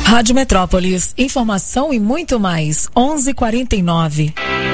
Rádio Metrópolis, informação e muito mais. 11:49.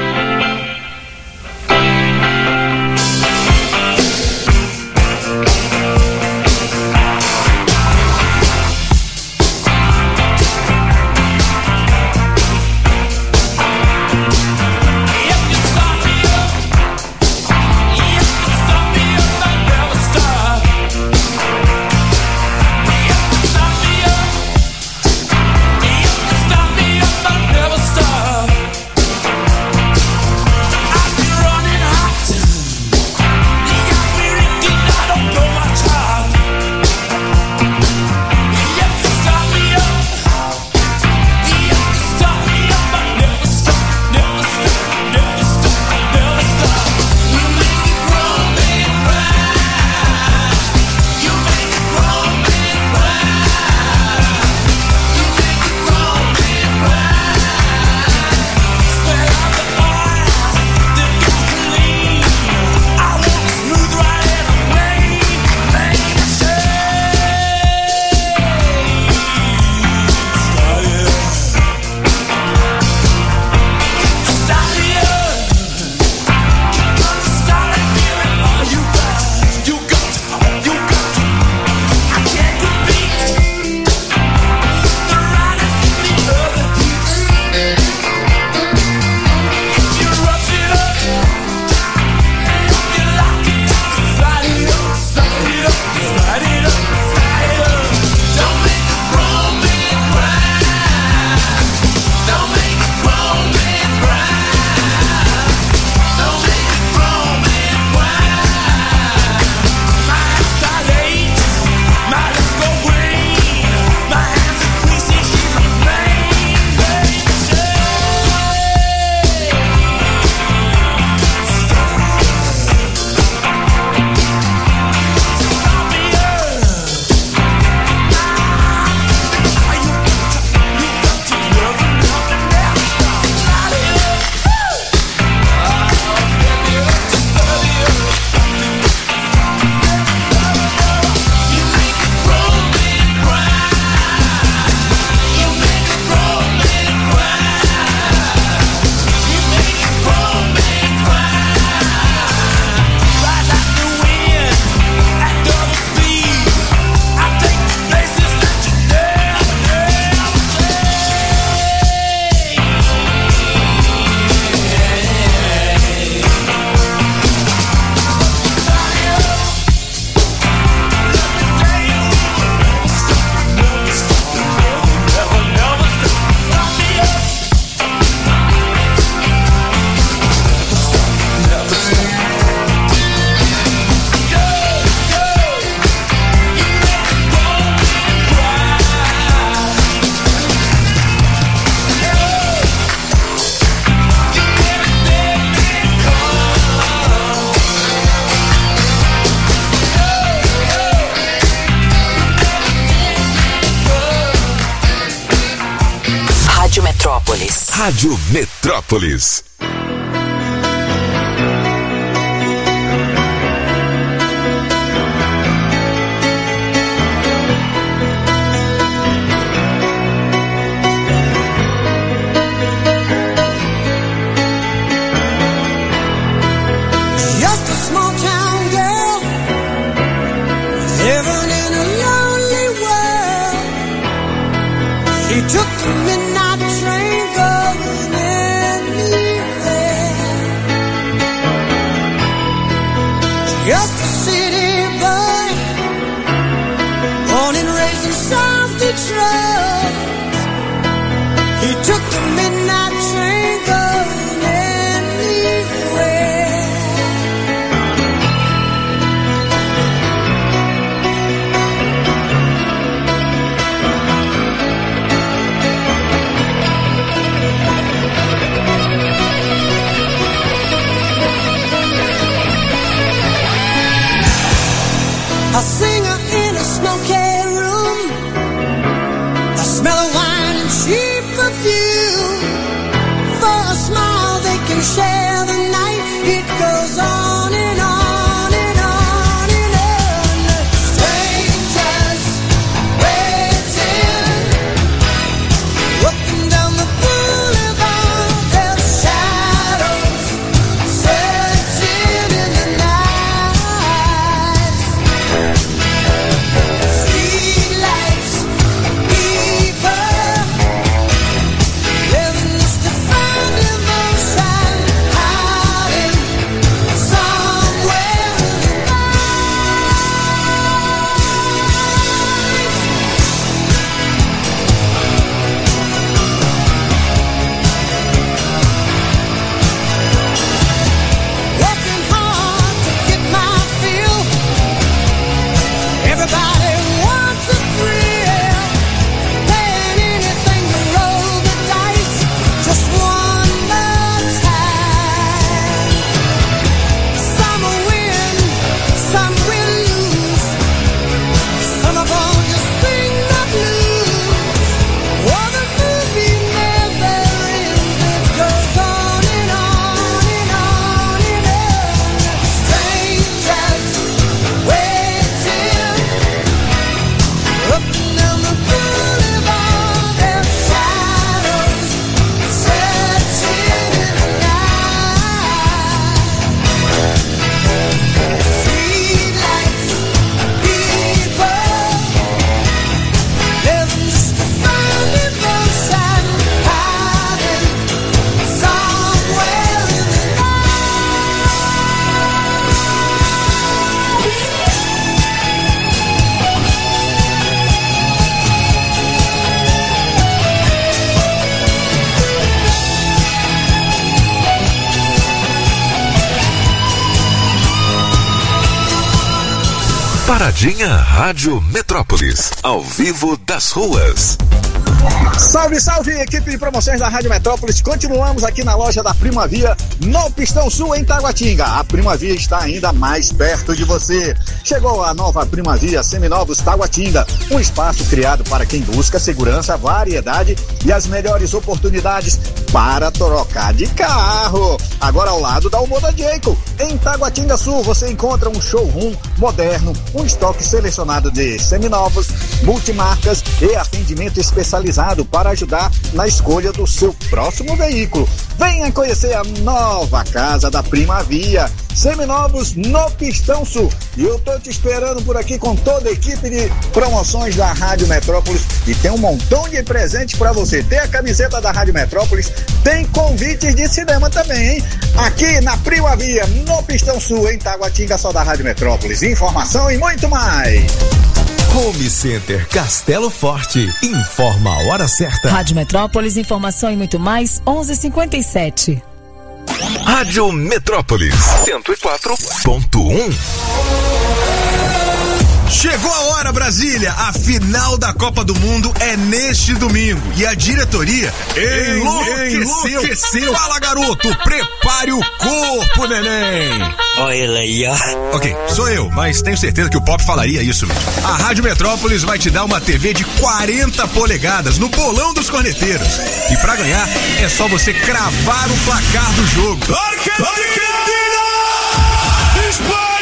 Rádio Metrópolis. A singer in a smoky room, a smell of wine and cheap perfume. For a smile they can share the night. It goes on and on and on and on. Strangers waiting Paradinha Rádio Metrópolis, ao vivo das ruas. Salve, salve, equipe de promoções da Rádio Metrópolis. Continuamos aqui na loja da Primavia, no Pistão Sul, em Taguatinga. A Primavia está ainda mais perto de você. Chegou a nova Primavia Seminovos Taguatinga, um espaço criado para quem busca segurança, variedade e as melhores oportunidades para trocar de carro. Agora ao lado da Umoda Jacob, em Taguatinga Sul, você encontra um showroom moderno, um estoque selecionado de seminovos, multimarcas e atendimento especializado para ajudar na escolha do seu próximo veículo. Venha conhecer a nova casa da Primavia, seminovos no Pistão Sul. E eu tô te esperando por aqui com toda a equipe de promoções da Rádio Metrópolis e tem um montão de presente para você. Tem a camiseta da Rádio Metrópolis, tem convites de cinema também, hein? Aqui na Primavia, no Pistão Sul, em Taguatinga, só da Rádio Metrópolis. Informação e muito mais. Home Center Castelo Forte, informa a hora certa. Rádio Metrópolis, informação e muito mais, 11h57. Rádio Metrópolis 104.1. Chegou a hora, Brasília! A final da Copa do Mundo é neste domingo e a diretoria enlouqueceu. Fala, garoto, prepare o corpo, neném! Olha ele aí, ó. Ok, sou eu, mas tenho certeza que o Pop falaria isso mesmo. A Rádio Metrópolis vai te dar uma TV de 40 polegadas no bolão dos corneteiros. E pra ganhar, é só você cravar o placar do jogo. Argentina! Espanha!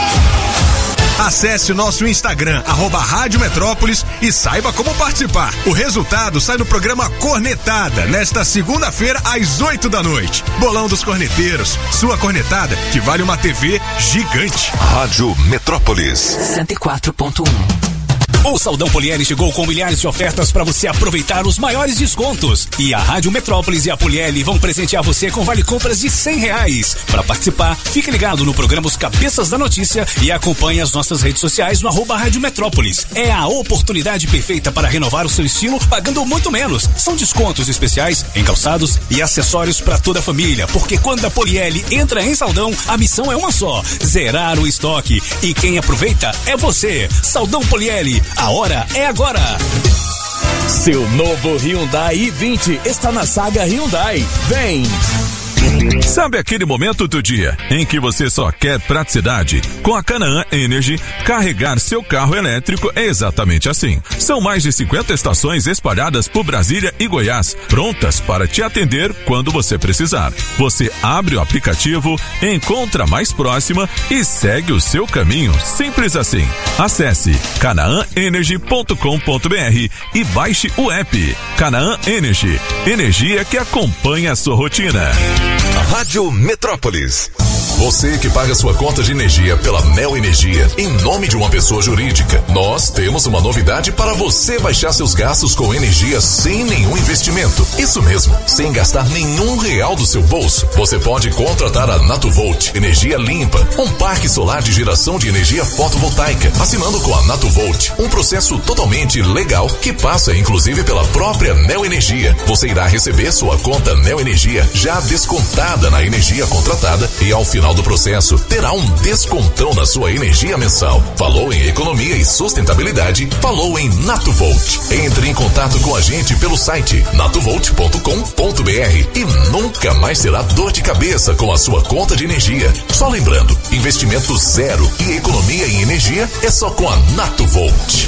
Acesse o nosso Instagram, @Rádio Metrópolis, e saiba como participar. O resultado sai no programa Cornetada, nesta segunda-feira, às 8 da noite. Bolão dos Corneteiros, sua cornetada que vale uma TV gigante. Rádio Metrópolis 104.1. O Saldão Polieri chegou com milhares de ofertas para você aproveitar os maiores descontos. E a Rádio Metrópolis e a Polieri vão presentear você com vale-compras de R$100. Para participar, fique ligado no programa Os Cabeças da Notícia e acompanhe as nossas redes sociais no @Rádio Metrópolis. É a oportunidade perfeita para renovar o seu estilo pagando muito menos. São descontos especiais em calçados e acessórios para toda a família, porque quando a Polieri entra em Saldão, a missão é uma só: zerar o estoque. E quem aproveita é você. Saldão Polieri. A hora é agora. Seu novo Hyundai i20 está na saga Hyundai. Vem! Sabe aquele momento do dia em que você só quer praticidade? Com a Canaã Energy, carregar seu carro elétrico é exatamente assim. São mais de 50 estações espalhadas por Brasília e Goiás, prontas para te atender quando você precisar. Você abre o aplicativo, encontra a mais próxima e segue o seu caminho. Simples assim. Acesse canaãenergy.com.br e baixe o app. Canaã Energy, energia que acompanha a sua rotina. Rádio Metrópolis. Você que paga sua conta de energia pela Neo Energia em nome de uma pessoa jurídica, nós temos uma novidade para você baixar seus gastos com energia sem nenhum investimento. Isso mesmo, sem gastar nenhum real do seu bolso. Você pode contratar a Natuvolt Energia Limpa, um parque solar de geração de energia fotovoltaica, assinando com a Natuvolt, um processo totalmente legal que passa inclusive pela própria Neo Energia. Você irá receber sua conta Neo Energia já descontada na energia contratada e ao final do processo terá um descontão na sua energia mensal. Falou em economia e sustentabilidade? Falou em Natuvolt. Entre em contato com a gente pelo site natuvolt.com.br e nunca mais terá dor de cabeça com a sua conta de energia. Só lembrando, investimento zero e economia em energia é só com a Natuvolt.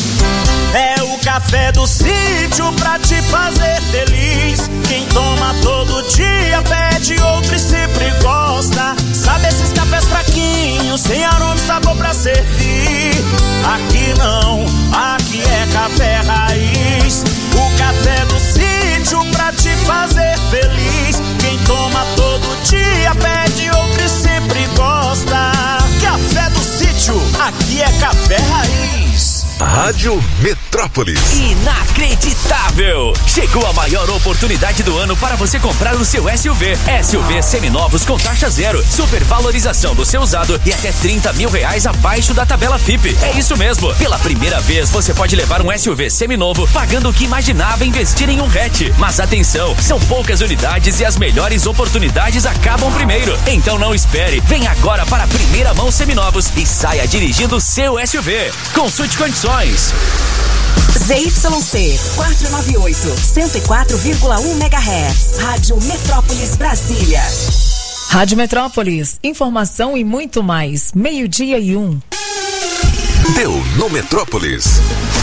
É o café do sítio pra te fazer feliz. Quem toma todo dia pede outro e sempre gosta. Sabe esses cafés fraquinhos, sem aroma e sabor pra servir? Aqui não, aqui é café raiz. O café do sítio pra te fazer feliz. Quem toma todo dia pede outro e sempre gosta. Café do sítio, aqui é café raiz. Rádio Rádio Metrópolis. Inacreditável! Chegou a maior oportunidade do ano para você comprar o seu SUV. SUV seminovos com taxa zero, supervalorização do seu usado e até R$30 mil abaixo da tabela FIPE. É isso mesmo. Pela primeira vez você pode levar um SUV seminovo pagando o que imaginava investir em um hatch. Mas atenção, são poucas unidades e as melhores oportunidades acabam primeiro. Então não espere. Vem agora para a primeira mão seminovos e saia dirigindo o seu SUV. Consulte condições. ZYC 498, 104,1 MHz. Rádio Metrópolis Brasília. Rádio Metrópolis, informação e muito mais. 12:01. Deu no Metrópolis.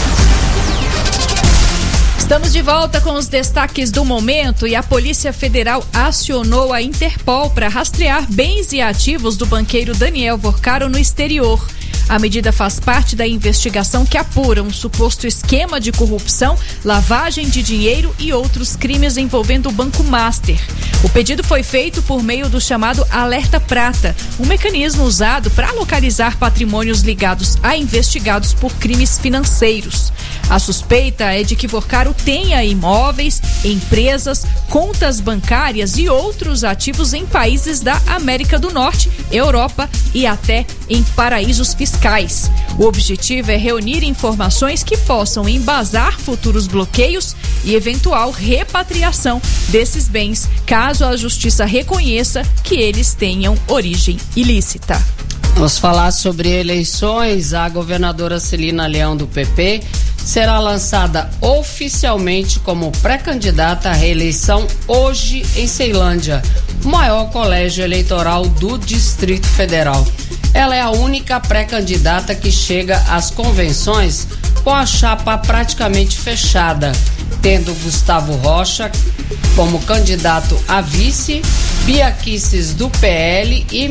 Estamos de volta com os destaques do momento e a Polícia Federal acionou a Interpol para rastrear bens e ativos do banqueiro Daniel Vorcaro no exterior. A medida faz parte da investigação que apura um suposto esquema de corrupção, lavagem de dinheiro e outros crimes envolvendo o Banco Master. O pedido foi feito por meio do chamado Alerta Prata, um mecanismo usado para localizar patrimônios ligados a investigados por crimes financeiros. A suspeita é de que Vorcaro tenha imóveis, empresas, contas bancárias e outros ativos em países da América do Norte, Europa e até em paraísos fiscais. O objetivo é reunir informações que possam embasar futuros bloqueios e eventual repatriação desses bens, caso a justiça reconheça que eles tenham origem ilícita. Vamos falar sobre eleições. A governadora Celina Leão, do PP, será lançada oficialmente como pré-candidata à reeleição hoje em Ceilândia, o maior colégio eleitoral do Distrito Federal. Ela é a única pré-candidata que chega às convenções com a chapa praticamente fechada, tendo Gustavo Rocha como candidato a vice, Bia Kicis do PL e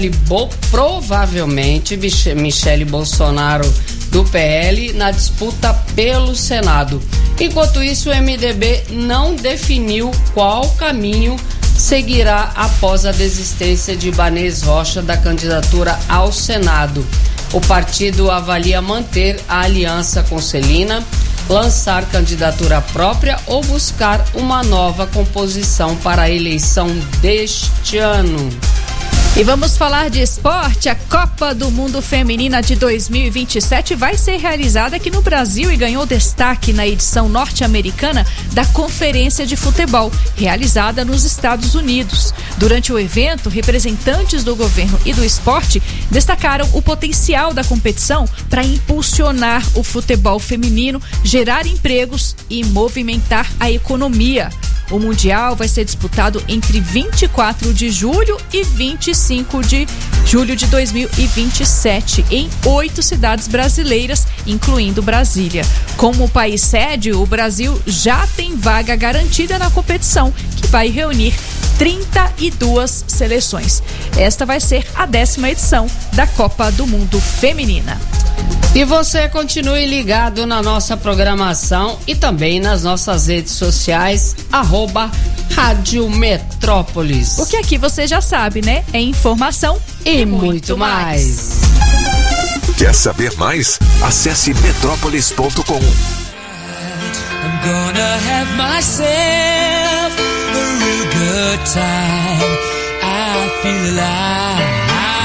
provavelmente Michele Bolsonaro do PL na disputa pelo Senado. Enquanto isso, o MDB não definiu qual caminho seguirá após a desistência de Ibanez Rocha da candidatura ao Senado. O partido avalia manter a aliança com Celina, lançar candidatura própria ou buscar uma nova composição para a eleição deste ano. E vamos falar de esporte. A Copa do Mundo Feminina de 2027 vai ser realizada aqui no Brasil e ganhou destaque na edição norte-americana da Conferência de Futebol, realizada nos Estados Unidos. Durante o evento, representantes do governo e do esporte destacaram o potencial da competição para impulsionar o futebol feminino, gerar empregos e movimentar a economia. O Mundial vai ser disputado entre 24 de julho e 25 de julho de 2027 em 8 cidades brasileiras, incluindo Brasília. Como país sede, o Brasil já tem vaga garantida na competição, que vai reunir 32 seleções. Esta vai ser a 10ª edição da Copa do Mundo Feminina. E você continue ligado na nossa programação e também nas nossas redes sociais, @Rádio Metrópolis. Porque aqui você já sabe, né? É informação e muito mais. Quer saber mais? Acesse metrópolis.com. I'm gonna have myself a real good time. I feel alive.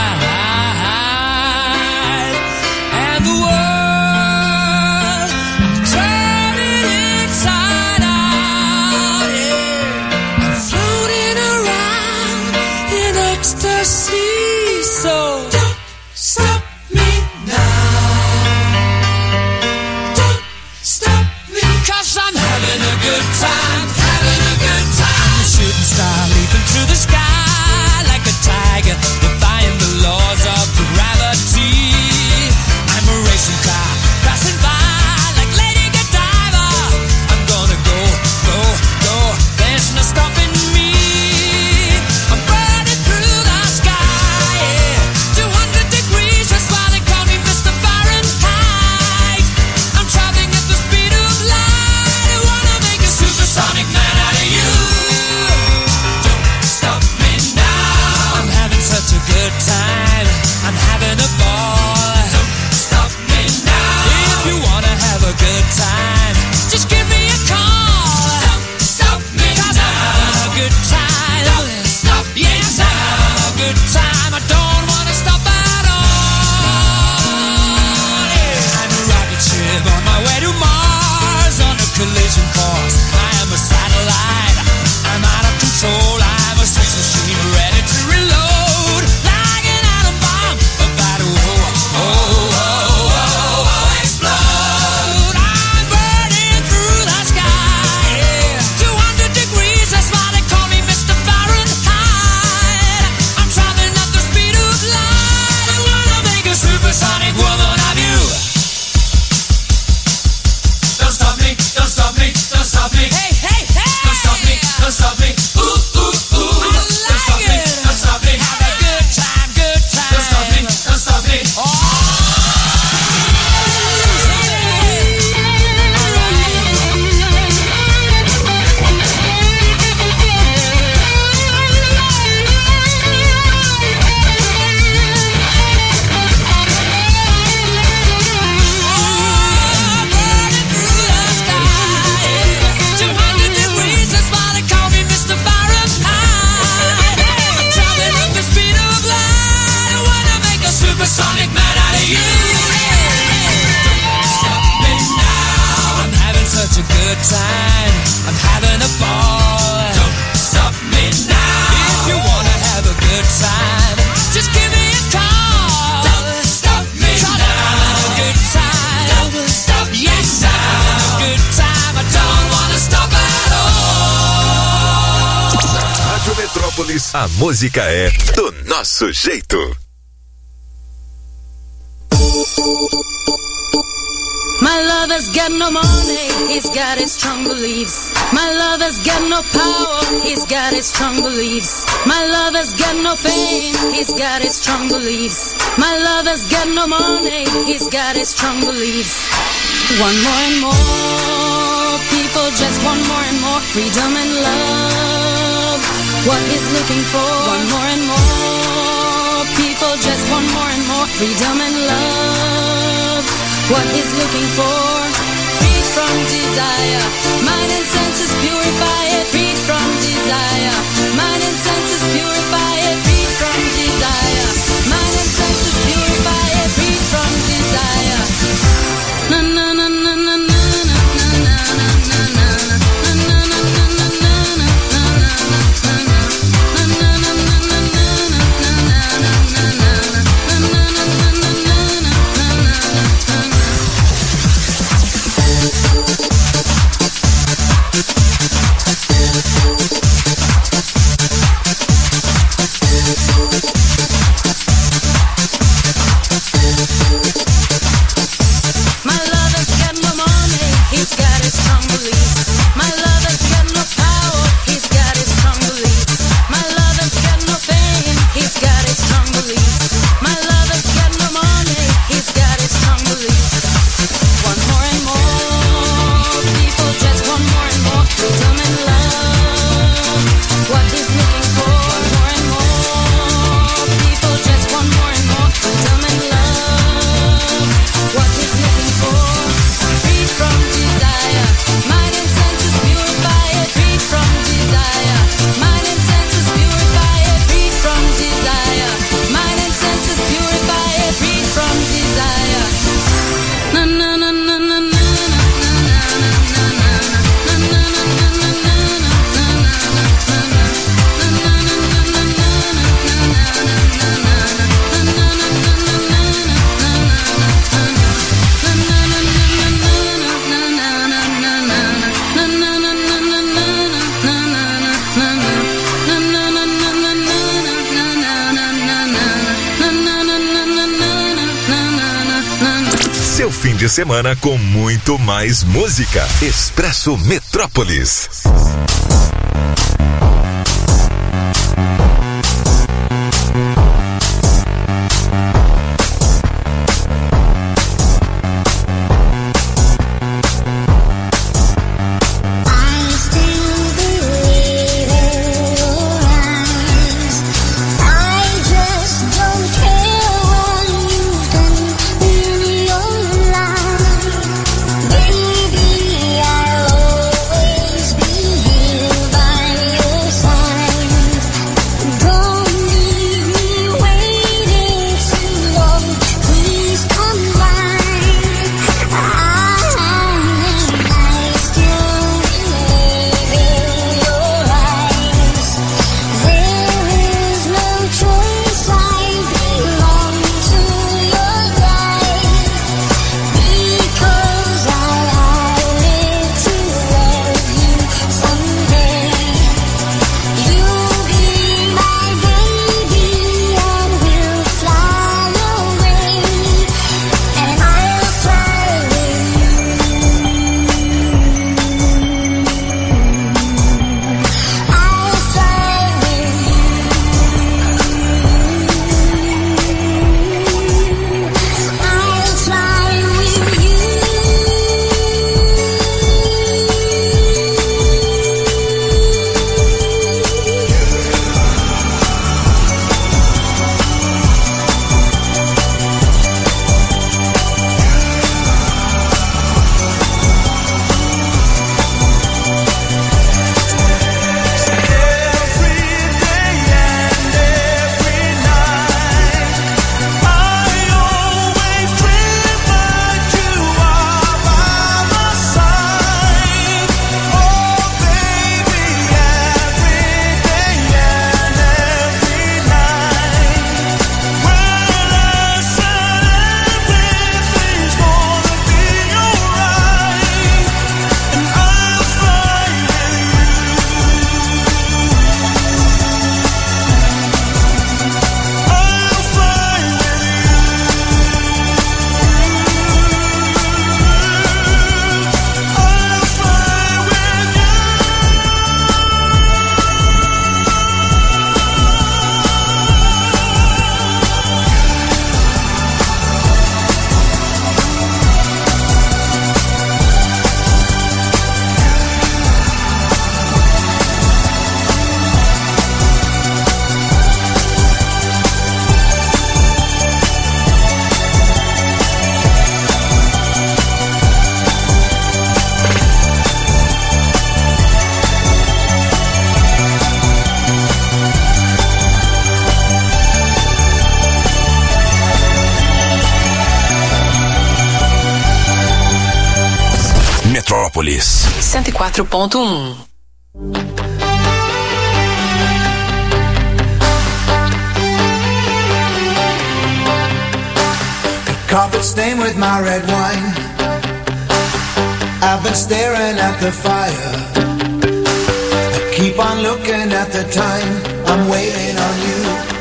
And the world, I'm turning inside out. Yeah. I'm floating around in ecstasy. So don't stop me now. Don't stop me, 'cause I'm having a good time, having a good time. Shooting star leaping through the sky like a tiger, defying the laws of gravity. I'm a racing car passing by like Lady Godiva. I'm gonna go, go, go. There's no stopping me. I'm burning through the sky, yeah. 200 degrees, that's why they call me Mr. Fahrenheit. I'm traveling at the speed of light. I wanna make a supersonic man out of you. Don't stop me. good time. I'm having a ball. Don't stop me now. If you wanna have a good time, just give me a call. Don't stop me now. I'm having a good time. Don't stop me yes, now. I'm having a good time. I don't wanna stop at all. Rádio Metrópolis, a música é do nosso jeito. My lover's got no money, he's got his strong beliefs. My lover's got no power, he's got his strong beliefs. My lover's got no fame, he's got his strong beliefs. My lover's got no money, he's got his strong beliefs. One more and more, people just want more and more freedom and love. What he's looking for, one more and more, people just want more and more freedom and love. What he's looking for, freed from desire, mind and senses purify it, freed from desire, mind and senses purify it, freed from desire, mind and senses purify it, freed from desire. Na na na na na na na na na na Fim de semana com muito mais música. Expresso Metrópolis. Baby, I'll always be here. Metrópolis. 104.1. Carpet stained with my red wine. I've been staring at the fire. I keep on looking at the time. I'm waiting on you.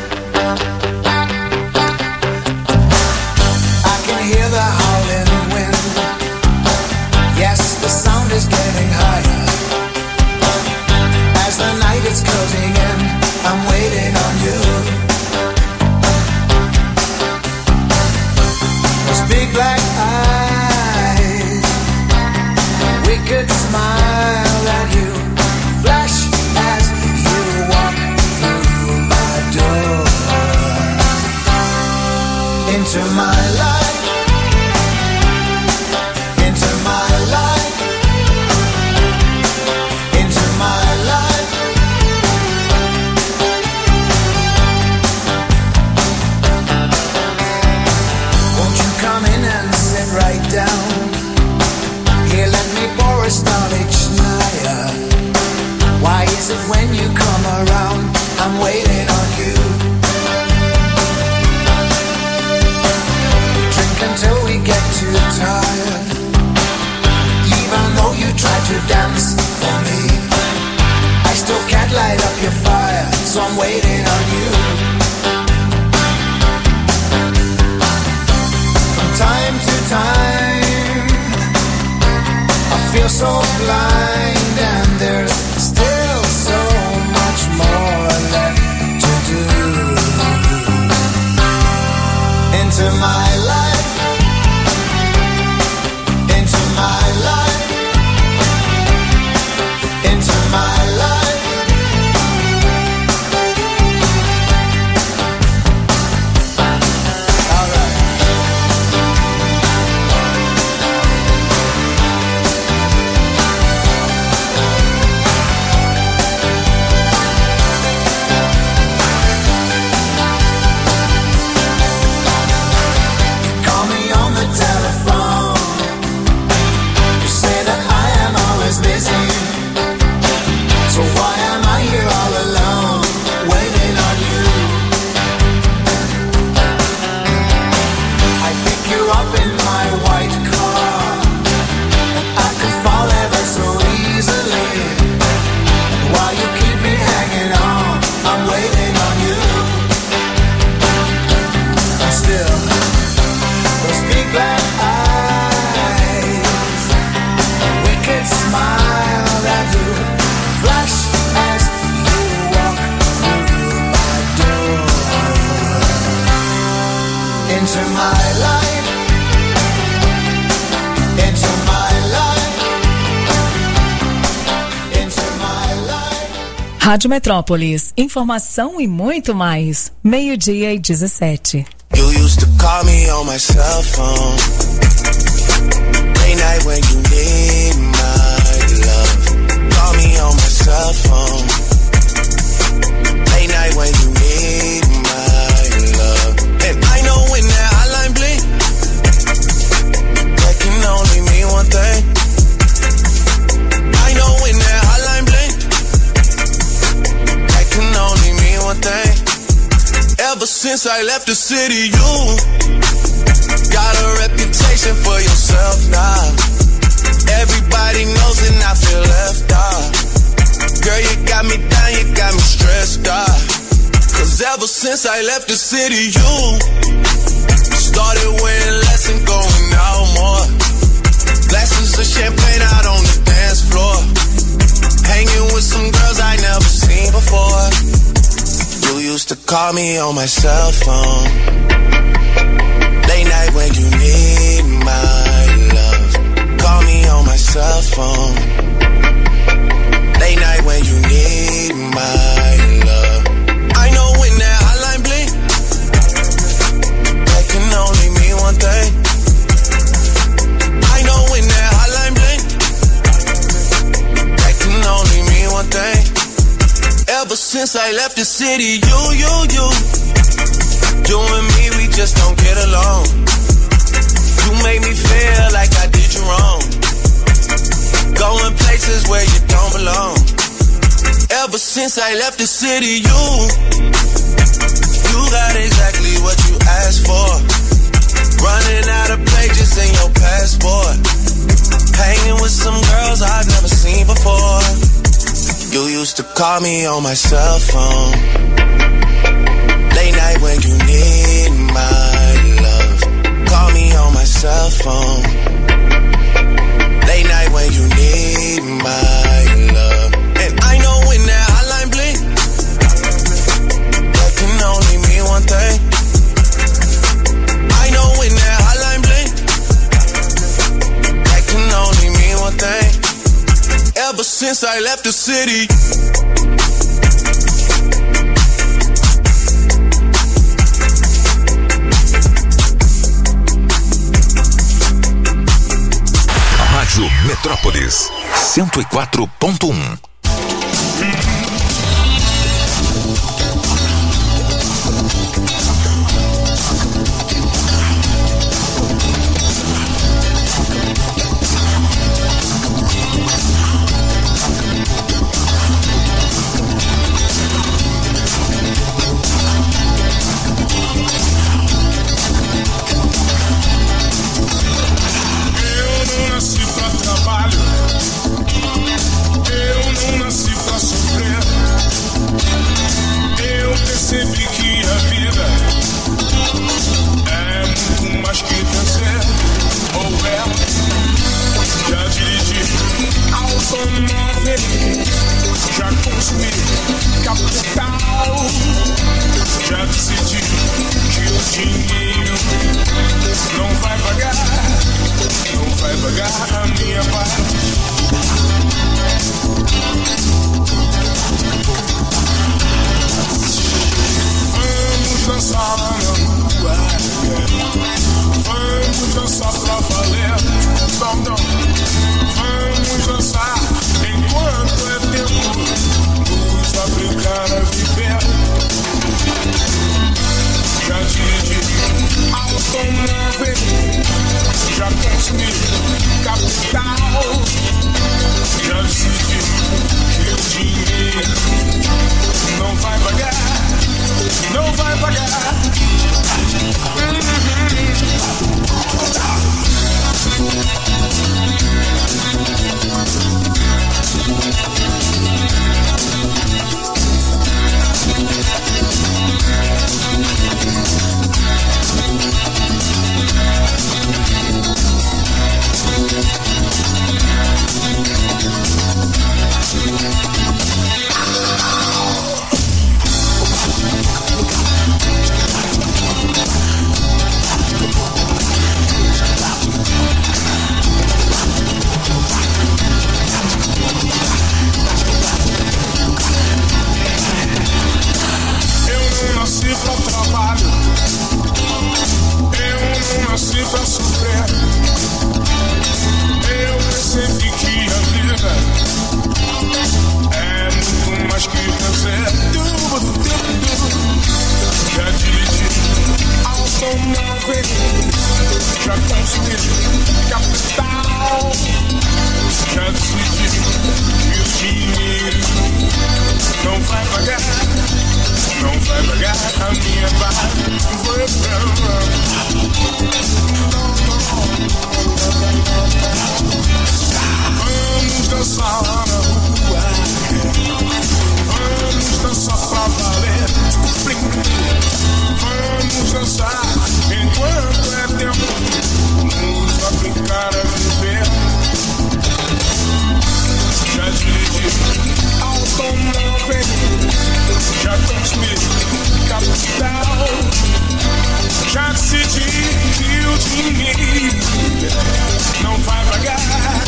I can hear the howling wind. Yes, the sound is getting higher. As the night is closing in, I'm waiting on you. Big black eyes, wicked smile at you, flash as you walk through my door, into my life, into my life, into my life. Come in and sit right down. Here, let me pour a Stalichnaya. Why is it when you come around, I'm waiting on you? We drink until we get too tired. Even though you try to dance for me, I still can't light up your fire, so I'm waiting on you. Time to time, I feel so blind, and there's still so much more left to do. Into my life, into my life, into my life. Into my life, into my life, into my life. Rádio Metrópolis, informação e muito mais. 12:17. You used to call me on my cell phone. Late night when you need my love. Call me on my cell phone. Late night when you need my love. And I know when that hotline blink, that can only mean one thing. I know when that hotline blink, that can only mean one thing. Ever since I left the city, you got a reputation for yourself now. Everybody knows and I feel left out. Girl, you got me down, you got me stressed out. Cause ever since I left the city, you started wearing less and going out more. Glasses of champagne out on the dance floor. Hanging with some girls I never seen before. You used to call me on my cell phone. Late night when you need my love. Call me on my cell phone. Late night when you need my love. I know when that hotline blink, that can only mean one thing. I know when that hotline blink, that can only mean one thing. Ever since I left the city, you and me, we just don't get along. You made me feel like I did you wrong. going places where you don't belong. Ever since I left the city, you got exactly what you asked for. Running out of pages in your passport. Hanging with some girls I've never seen before. You used to call me on my cell phone. Late night when you need my love. Call me on my cell phone. Late night when you need my love. And I know when that hotline blink, that can only mean one thing. I know when that hotline blink, that can only mean one thing. Ever since I left the city. Rádio Metrópolis 104.1. Percebi que a vida é muito mais que vencer. Ou é, já dirigi automóvel, já consumi capital, já decidi que o dinheiro não vai pagar a minha paz. Vamos dançar na rua, vamos dançar pra valer. Não, não. Vamos dançar enquanto é tempo, nos obrigar a viver. Já dirigi automóvel, já consumi capital, já decidi que o dinheiro não vai pagar. Não vai pagar. Pra sofrer, eu percebi que a vida é muito mais que vencer. Já dirigi automóvel, já consumi capital, já decidi que o dinheiro não vai pagar a minha paz. Vamos dançar na rua, vamos dançar pra valer. Vamos dançar enquanto é tempo, nos obrigar a viver. Já dirigi automóvel, já consumi capital, já decidi que o dinheiro não vai pagar.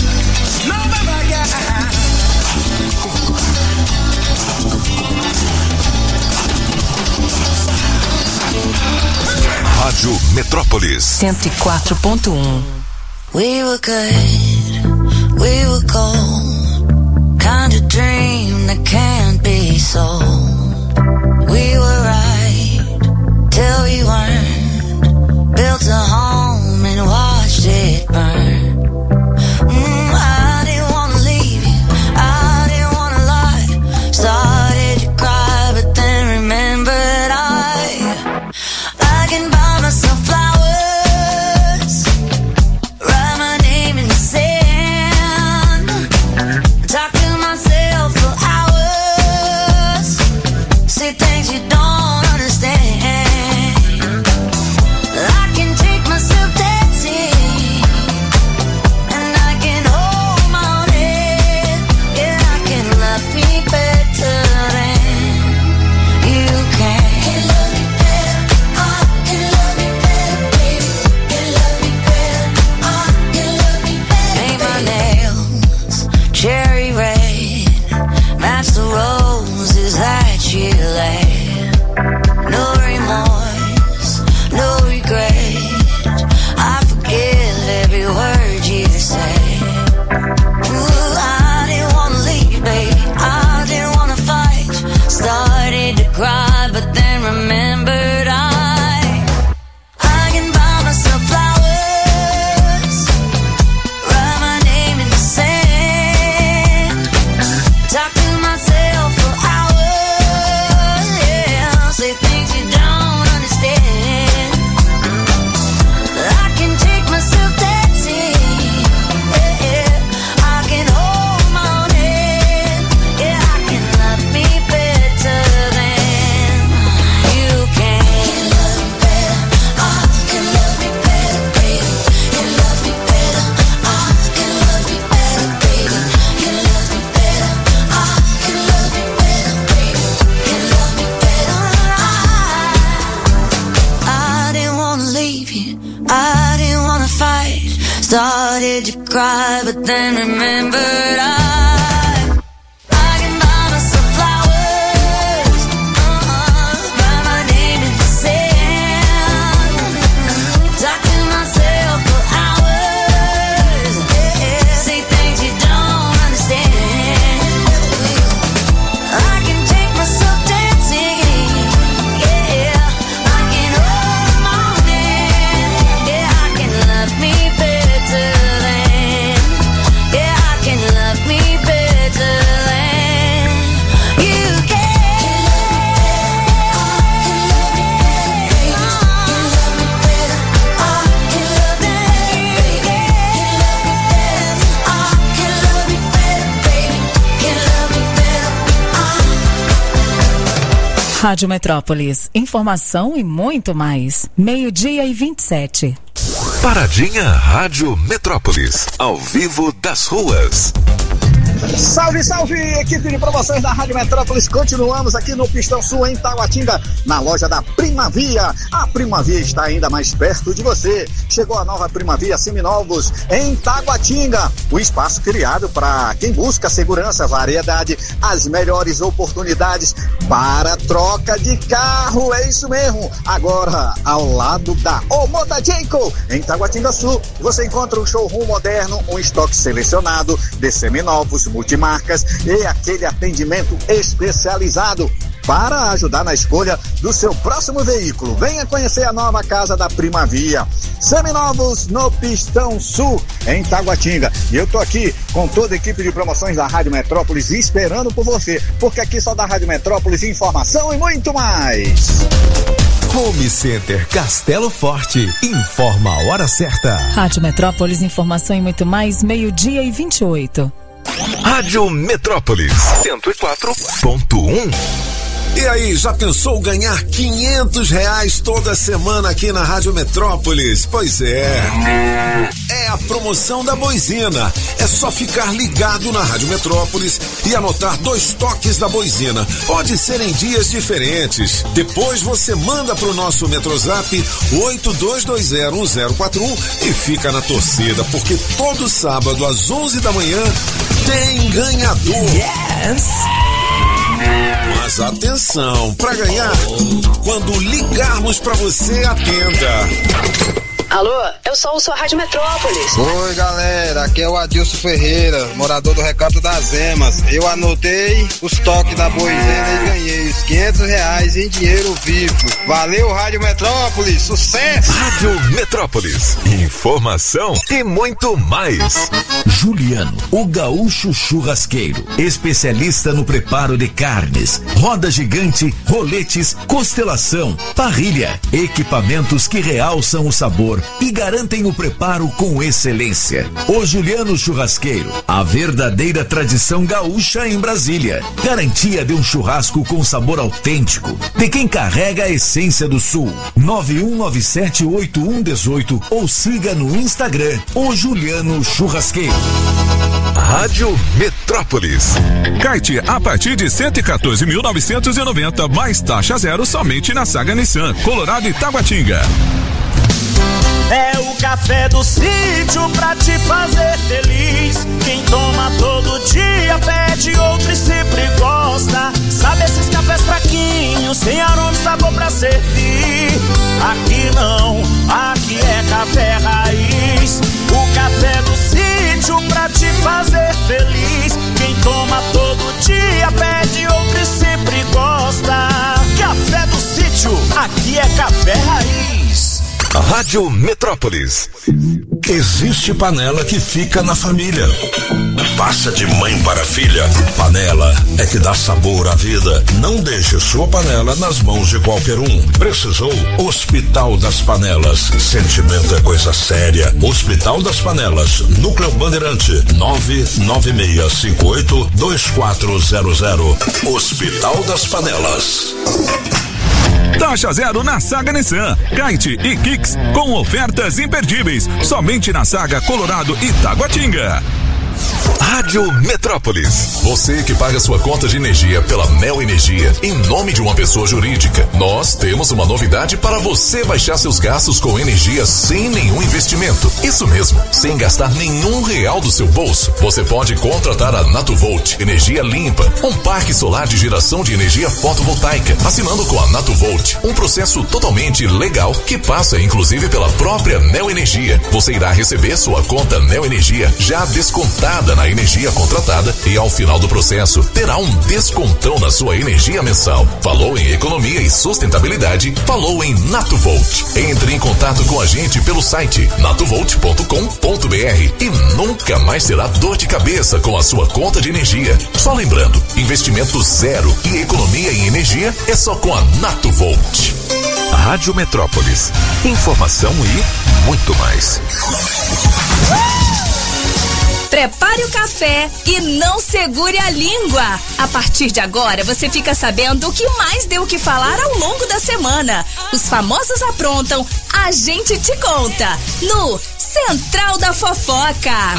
Rádio Metrópolis 104.1. We were good, we were gold, kind of dream that can't be sold. We were right till we weren't, built a home and watched it burn. I didn't want to then remembered I can buy myself flowers, write my name in the sand, talk to myself for hours, say things you don't understand. I can take myself dancing, yeah, I can hold the morning, yeah, I can love me better than, yeah, I can love me better than you can. Rádio Metrópolis, informação e muito mais. 12:27. Paradinha Rádio Metrópolis, ao vivo das ruas. Salve, salve, equipe de promoções da Rádio Metrópolis. Continuamos aqui no Pistão Sul, em Taguatinga, na loja da Primavia. A Primavia está ainda mais perto de você. Chegou a nova Primavia Seminovos em Taguatinga. O espaço criado para quem busca segurança, variedade, as melhores oportunidades para troca de carro. É isso mesmo. Agora, ao lado da Omoda Jayco, em Taguatinga Sul, você encontra um showroom moderno, um estoque selecionado de seminovos, multimarcas e aquele atendimento especializado para ajudar na escolha do seu próximo veículo. Venha conhecer a nova casa da Primavia. Seminovos no Pistão Sul, em Taguatinga. E eu tô aqui com toda a equipe de promoções da Rádio Metrópolis esperando por você, porque aqui só da Rádio Metrópolis informação e muito mais. Home Center Castelo Forte, informa a hora certa. Rádio Metrópolis, informação e muito mais, 12:28. Rádio Metrópolis 104.1. E aí, já pensou ganhar R$500 toda semana aqui na Rádio Metrópolis? Pois é. É a promoção da Boizina. É só ficar ligado na Rádio Metrópolis e anotar 2 toques da Boizina. Pode ser em dias diferentes. Depois você manda pro nosso Metrozap 82201041 e fica na torcida, porque todo sábado às 11 da manhã tem ganhador. Yes! Mas atenção, para ganhar, quando ligarmos para você, atenda. Alô, eu sou a Rádio Metrópolis. Oi, galera, aqui é o Adilson Ferreira, morador do Recanto das Emas. Eu anotei os toques da Boizena e ganhei os R$500 em dinheiro vivo. Valeu, Rádio Metrópolis, sucesso! Rádio Metrópolis, informação e muito mais. Juliano, o gaúcho churrasqueiro, especialista no preparo de carnes, roda gigante, roletes, costelação, parrilha, equipamentos que realçam o sabor e garantem o preparo com excelência. O Juliano Churrasqueiro, a verdadeira tradição gaúcha em Brasília. Garantia de um churrasco com sabor autêntico, de quem carrega a essência do Sul. 91978118 ou siga no Instagram, o Juliano Churrasqueiro. Rádio Metrópolis. Kite a partir de 114.990, mais taxa zero somente na Saga Nissan, Colorado e Taguatinga. É o café do sítio pra te fazer feliz. Quem toma todo dia pede outro e sempre gosta. Sabe esses cafés fraquinhos, sem aroma e sabor pra servir? Aqui não, aqui é café raiz. O café do sítio pra te fazer feliz. Quem toma todo dia pede outro e sempre gosta. Café do sítio, aqui é café raiz. Rádio Metrópolis. Existe panela que fica na família. Passa de mãe para filha. Panela é que dá sabor à vida. Não deixe sua panela nas mãos de qualquer um. Precisou? Hospital das Panelas. Sentimento é coisa séria. Hospital das Panelas. Núcleo Bandeirante 996582400. Hospital das Panelas. Taxa zero na Saga Nissan, Kite e Kicks com ofertas imperdíveis, somente na Saga Colorado e Taguatinga. Rádio Metrópolis. Você que paga sua conta de energia pela Neo Energia em nome de uma pessoa jurídica, nós temos uma novidade para você baixar seus gastos com energia sem nenhum investimento. Isso mesmo, sem gastar nenhum real do seu bolso. Você pode contratar a Natuvolt Energia Limpa, um parque solar de geração de energia fotovoltaica, assinando com a Natuvolt, um processo totalmente legal que passa inclusive pela própria Neo Energia. Você irá receber sua conta Neo Energia já descontada na energia contratada e ao final do processo terá um descontão na sua energia mensal. Falou em economia e sustentabilidade, falou em Natuvolt. Entre em contato com a gente pelo site natuvolt.com.br e nunca mais terá dor de cabeça com a sua conta de energia. Só lembrando, investimento zero e economia em energia é só com a Natuvolt. Rádio Metrópolis. Informação e muito mais. Prepare o café e não segure a língua. A partir de agora, você fica sabendo o que mais deu o que falar ao longo da semana. Os famosos aprontam, a gente te conta. No Central da Fofoca.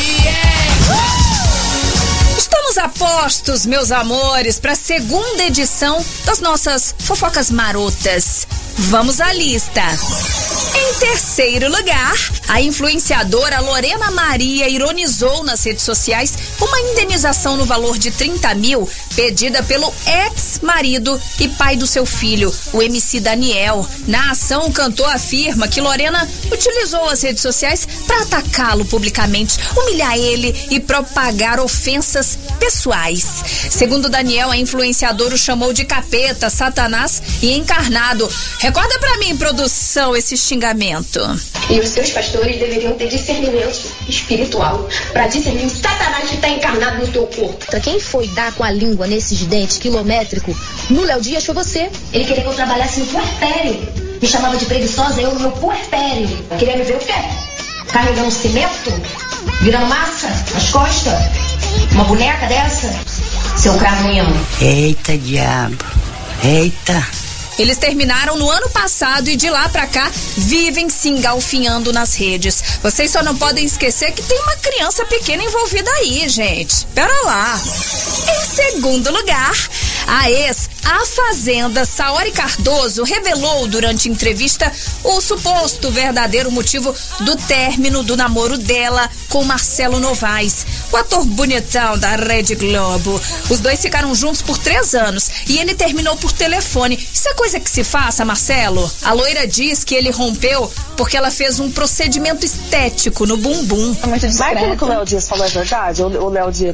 Estamos a postos, meus amores, para a segunda edição das nossas fofocas marotas. Vamos à lista. Em terceiro lugar, a influenciadora Lorena Maria ironizou nas redes sociais uma indenização no valor de 30 mil pedida pelo ex-marido e pai do seu filho, o MC Daniel. Na ação, o cantor afirma que Lorena utilizou as redes sociais para atacá-lo publicamente, humilhar ele e propagar ofensas pessoais. Segundo Daniel, a influenciadora o chamou de capeta, satanás e encarnado. Recorda pra mim, produção, esse xingamento. E os seus pastores deveriam ter discernimento espiritual para discernir o satanás que está encarnado no teu corpo. Então, quem foi dar com a língua nesses dentes quilométricos no Léo Dias foi você. Ele queria que eu trabalhasse no puerpério. Me chamava de preguiçosa, eu no meu puerpério. Queria me ver o quê? Carregando cimento? Virando massa nas costas? Uma boneca dessa? Seu cramunhão. Eita, diabo. Eita. Eles terminaram no ano passado e de lá pra cá vivem se engalfinhando nas redes. Vocês só não podem esquecer que tem uma criança pequena envolvida aí, gente. Pera lá. Em segundo lugar, a A Fazenda Saori Cardoso revelou durante entrevista o suposto verdadeiro motivo do término do namoro dela com Marcelo Novaes, o ator bonitão da Rede Globo. Os dois ficaram juntos por 3 anos e ele terminou por telefone. Isso é coisa que se faça, Marcelo? A loira diz que ele rompeu porque ela fez um procedimento estético no bumbum. É muito discreto. Mas aquilo que o Léo Dias falou é verdade? O Léo Dias,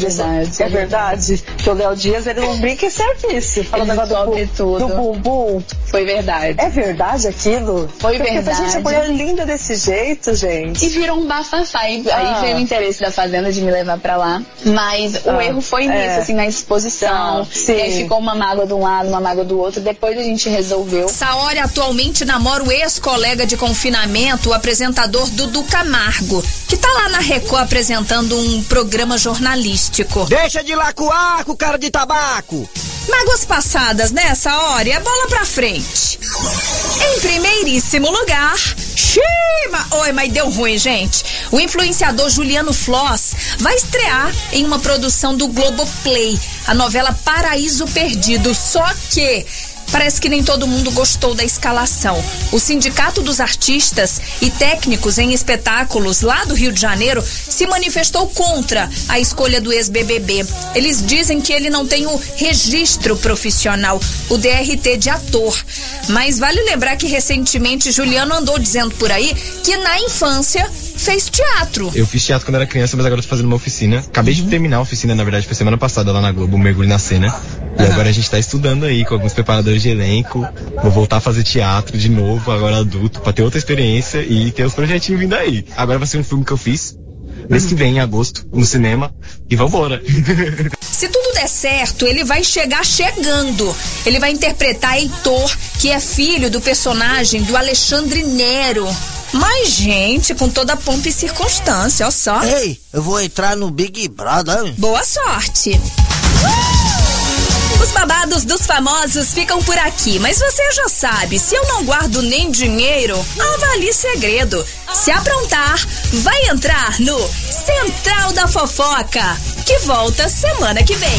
é verdade. Que o Léo Dias, ele não brinca em serviço. Falando agora do bumbum. Foi verdade. É verdade aquilo? Foi verdade. Porque, gente, a mulher linda desse jeito, gente. E virou um bafafá. Aí veio o interesse da Fazenda de me levar pra lá. Mas o erro foi nisso, assim, na exposição. E aí ficou uma mágoa de um lado, uma mágoa do outro. Depois a gente resolveu. Saori atualmente namora o ex-colega de confinamento, o apresentador Dudu Camargo, que tá lá na Record apresentando um programa jornalístico. Deixa de lacuar com cara de tabaco. Mágoas passadas, né, Saori? É bola pra frente. Em primeiríssimo lugar, mas deu ruim, gente. O influenciador Juliano Floss vai estrear em uma produção do Globoplay, a novela Paraíso Perdido. Só que parece que nem todo mundo gostou da escalação. O Sindicato dos Artistas e Técnicos em Espetáculos lá do Rio de Janeiro se manifestou contra a escolha do ex-BBB. Eles dizem que ele não tem o registro profissional, o DRT de ator. Mas vale lembrar que recentemente Juliano andou dizendo por aí que na infância fez teatro. Eu fiz teatro quando era criança, mas agora tô fazendo uma oficina. Acabei de terminar a oficina, na verdade, foi semana passada lá na Globo, Mergulho na Cena. E agora a gente tá estudando aí com alguns preparadores de elenco. Vou voltar a fazer teatro de novo, agora adulto, pra ter outra experiência e ter os projetinhos vindo aí. Agora vai ser um filme que eu fiz mês que vem, em agosto, no cinema. E vambora. Se tudo der certo, ele vai chegar chegando. Ele vai interpretar Heitor, que é filho do personagem do Alexandre Nero. Mas, gente, com toda a pompa e circunstância, ó só. Ei, eu vou entrar no Big Brother. Boa sorte. Os babados dos famosos ficam por aqui, mas você já sabe, se eu não guardo nem dinheiro, avalie segredo. Se aprontar, vai entrar no Central da Fofoca, que volta semana que vem.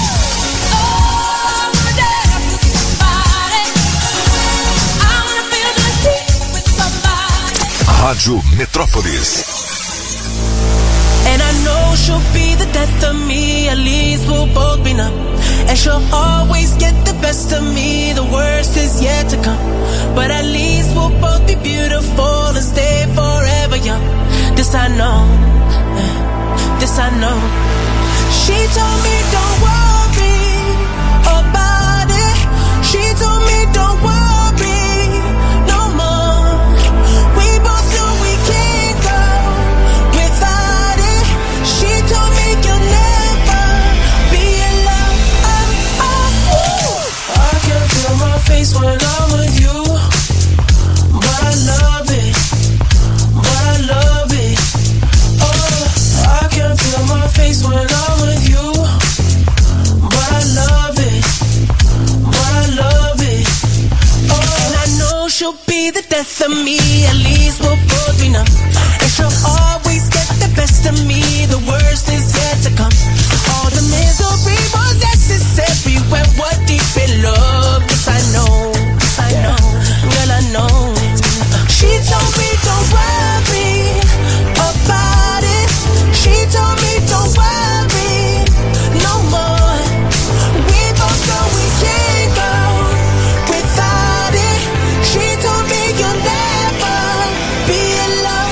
Rádio Metrópolis. And I know she'll be the death of me, at least we'll both be numb. And she'll always get the best of me, the worst is yet to come. But at least we'll both be beautiful and stay forever young. This I know, this I know. She told me don't worry about it. She told me don't worry no more. We both know we can't go without it. She told me you'll never be alone. I can feel my face when I'm with you, but I love it, but I love it. Oh, I can feel my face when I'm with you, but I love it, but I love it. Oh, and I know she'll be the death of me, at least we'll both be numb. And she'll always get the best of me, the worst is yet to come. All the misery was necessary when we're deep in love. Yes, I know, girl, I know. She told me don't worry about it. She told me don't worry no more. We both know we can't go without it. She told me you'll never be alone.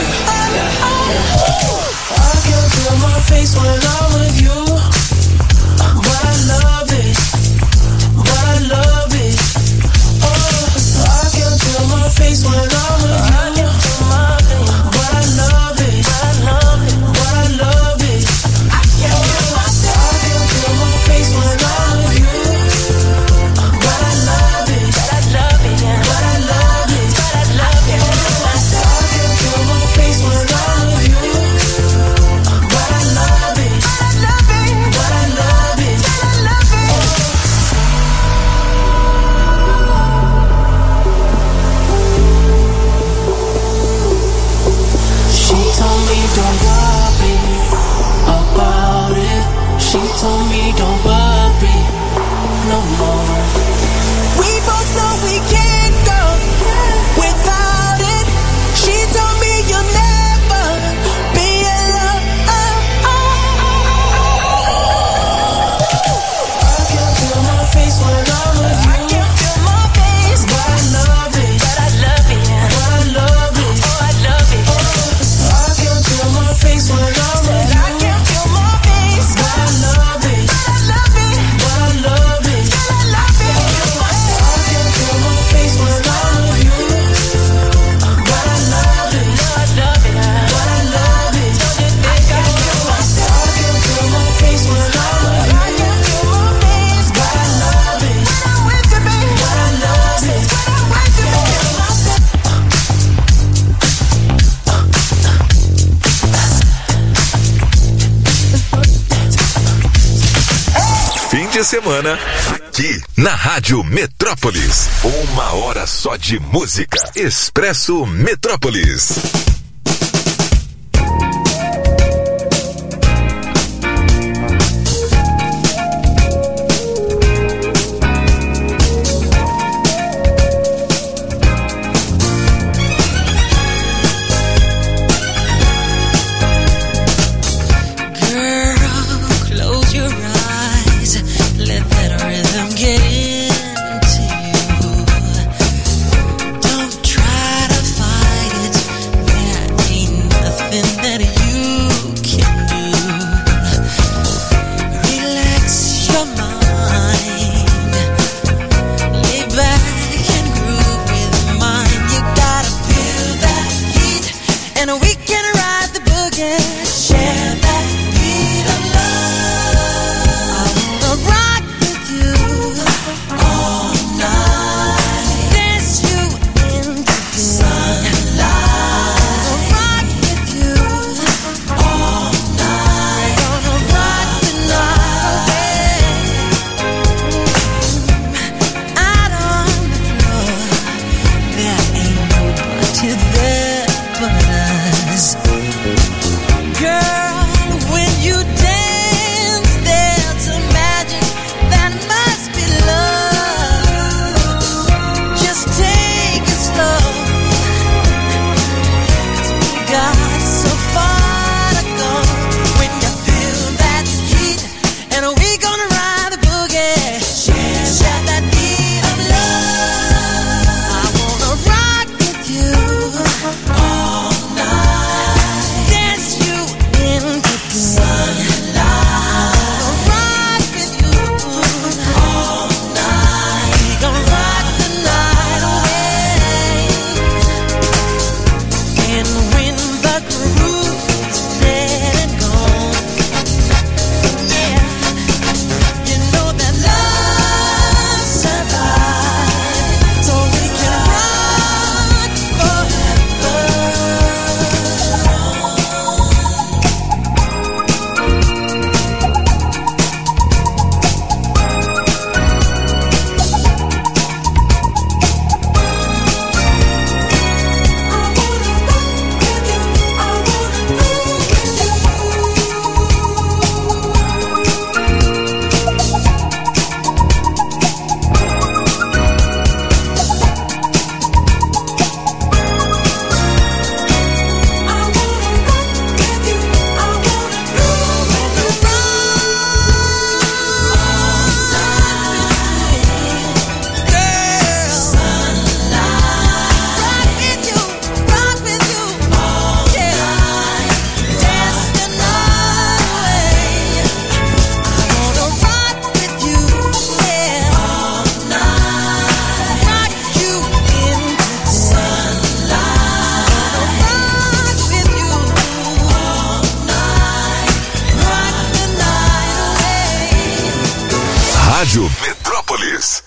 I can feel my face when I'm with you, but I love it, but I love it. Oh, I can feel my face when I'm with you, but I love it, but I love it. I can feel my face when I'm with you, but I love it, but I love it, but I love it, but I love it. I can feel my face when I'm with you, but I love it, but I love it, but I love it, but I love it. She told me don't worry about it. She told me don't worry no more. We both know we can't go without it. She told me you'll never be alone. I can feel my face when I'm with you. I can feel my face, but I love it, but I love it, but I love it. Oh, I love it. I can feel my face when I'm with you. I can feel my face, but I love it, but I love it, but I love it, but I love it. I can feel my face when I'm with you, but I love it, but I love it, but I love it. I can feel my face when I'm with you. I can feel my face, but I love it, but I'm with you, baby, but I love it, but I'm with you, baby. Fim de semana, aqui na Rádio Metrópolis. 1 hora só de música. Expresso Metrópolis. Close your eyes, let that rhythm get into you. Don't try to fight it, Rádio Metrópolis.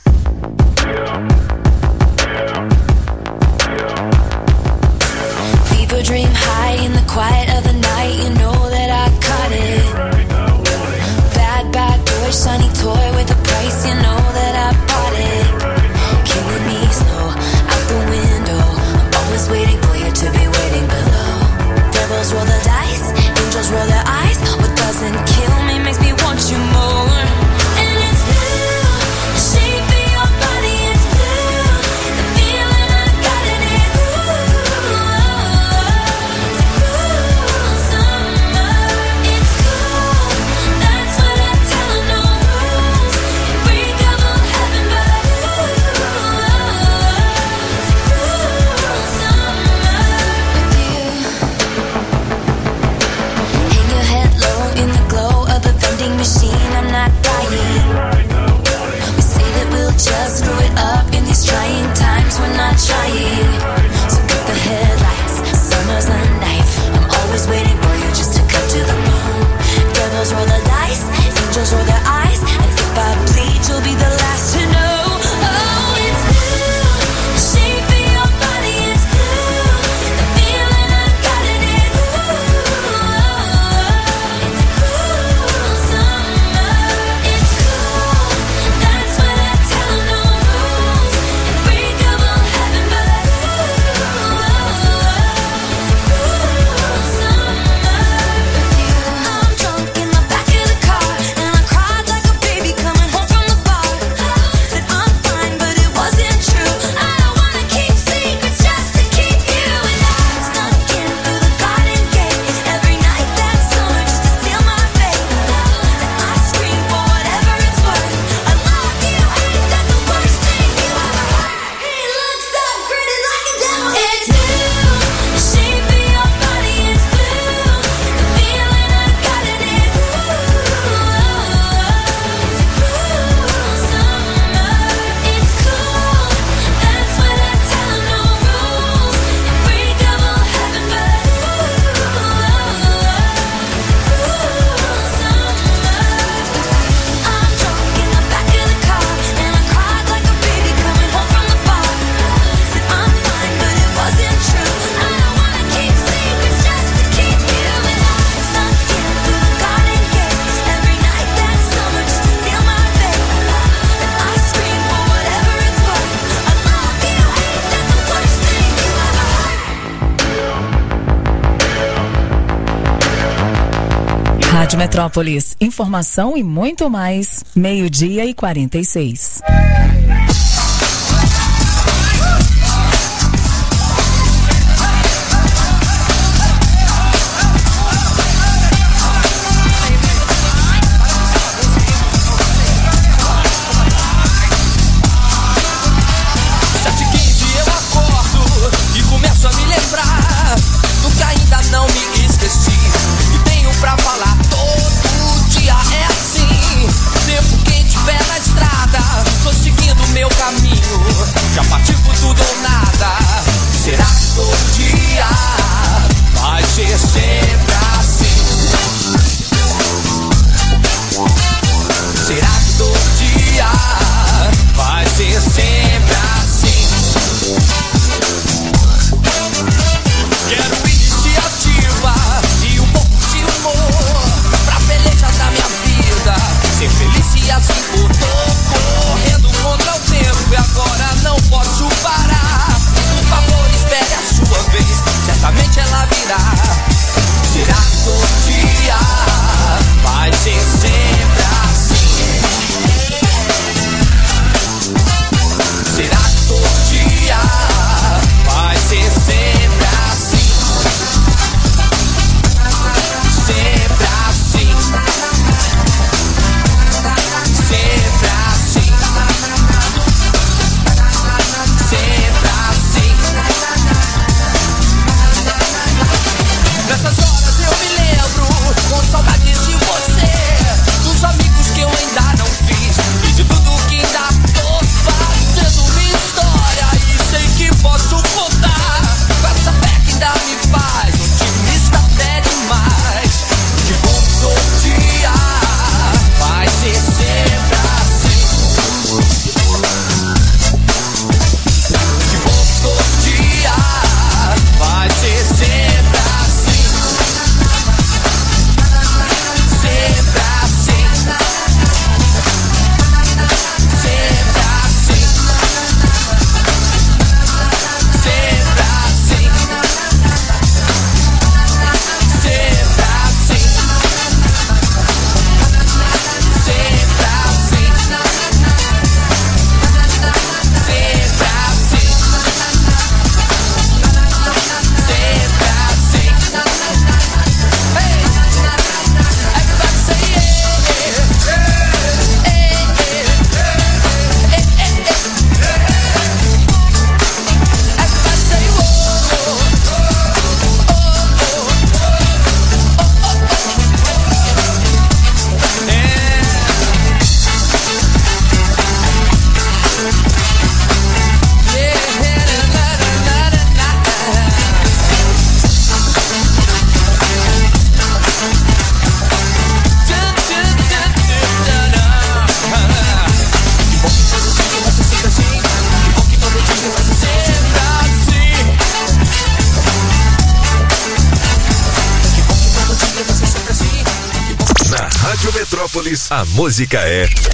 People dream high in the quiet of the night. You know that I caught it. Bad, bad boy, shiny toy with a price. You know that I bought it. Killing me slow, out the window. I'm always waiting for you to be waiting below. Devils roll the dice, angels roll their eyes. What doesn't kill me makes me want you more. And it's blue, the shape of your body is blue. The feeling I got in it, it's a cool summer. It's cool, that's what I tell them, no rules. Unbreakable heaven, but it's a cool summer with you. Hang your head low in the glow of the vending machine. I'm not dying. We say that we'll just screw it up in these trying times. We're not trying. So get the headlights. Summer's a knife. I'm always waiting for you just to cut to the bone. Devils roll the dice. Angels roll their eyes. And if I bleed, you'll be the last to know. Oh, it's blue. The shape of your body is blue. The feeling I got in it, it's a cool summer. It's cool, that's what I tell them, no rules. Unbreakable heaven, but it's a cool summer with you. I'm drunk in the back of the car, and I cried like a baby coming home from the bar. Said I'm fine, but it wasn't true. I don't wanna keep secrets just to keep you. And I snuck in through the garden gate every night that summer just to seal my fate. And I scream for whatever it's worth. I love you, ain't that the worst thing you ever heard? He looks so pretty like a devil. It's blue, the shape of your body is blue. The feeling I got in it, it's a cool summer. It's cool, that's what I tell them, no rules. Unbreakable heaven, but it's a cool summer. I'm drunk in the back of the car, and I cried like a baby coming home from the bar. Said I'm fine, but it wasn't true. I don't wanna keep secrets just to keep you. And I snuck in through the garden gate every night that summer just to seal my fate. And I scream for whatever it's worth. I love you, ain't that the worst thing you ever heard? Rádio Metrópolis, informação e muito mais. 12:46. Eu acordo e começo a me lembrar do que ainda não me esqueci. E tenho pra falar todo dia, é assim. Tempo quente, pé na estrada, tô seguindo Metrópolis, a música é